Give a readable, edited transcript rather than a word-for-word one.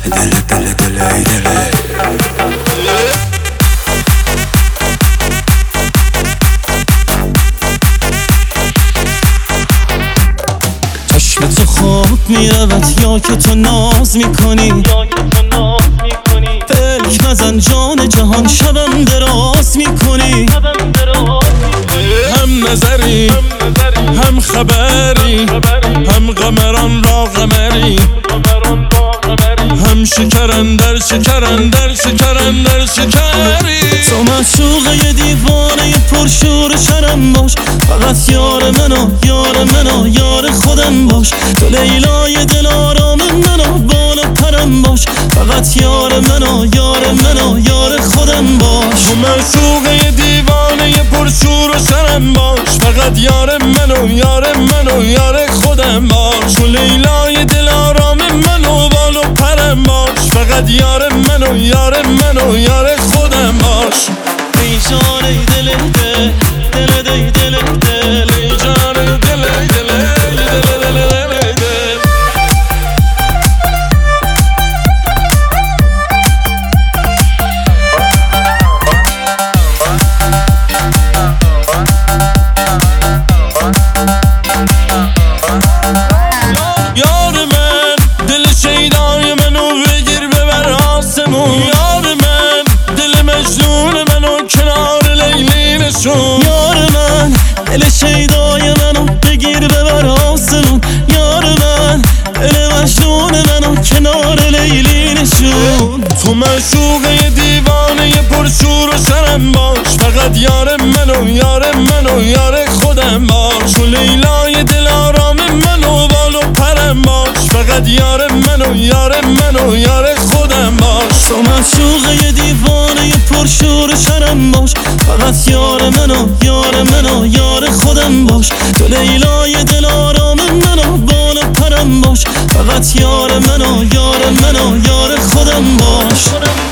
دل دل دل ای دل. چشم تو خواب میرود یا که تو ناز میکنی، فلک نزن جان جهان شبم دراز میکنی. هم نظری هم خبری، هم قمران را قمری، هم شکرن در شکرن در شکرن در شکری. تو معشوقه دیوانه پرشور شرم باش، فقط یار منو یار منو یار خودم باش. تو لیلای دل آرام منو بال و پرم باش، فقط یار منو یار منو یار خودم باش. تو معشوقه دیوانه پرشور و شرم باش، فقط یار منو یار منو یار خودم باش. تو لیلای دل آرام منو بال و پرم باش، فقط یار منو یار منو یار خودم باش. ای جان ای دل دل دل دل دل دل، ای جان دل دل دل دل دل. یار من دل شیدای منو بگیر ببر آسمون، یار من دل مجنون منو کنار لیلی نشون. یار من دل شیدای منو بگیر ببر آسمون، یار من دل مجنون منو کنار لیلی نشون. تو معشوقه دیوانه پرشور و شرم باش، فقط یار منو یار منو یار خودم باش. تو لیلای دل آرام منو بال و پرم باش، فقط یار منو یار منو یار خودم باش. تو معشوقه دیوانه پرشور شرم باش، فقط یار منو یار منو یار خودم باش. تو لیلای دل آرام منو بال و پرم باش، فقط یار منو یار منو یار خودم باش.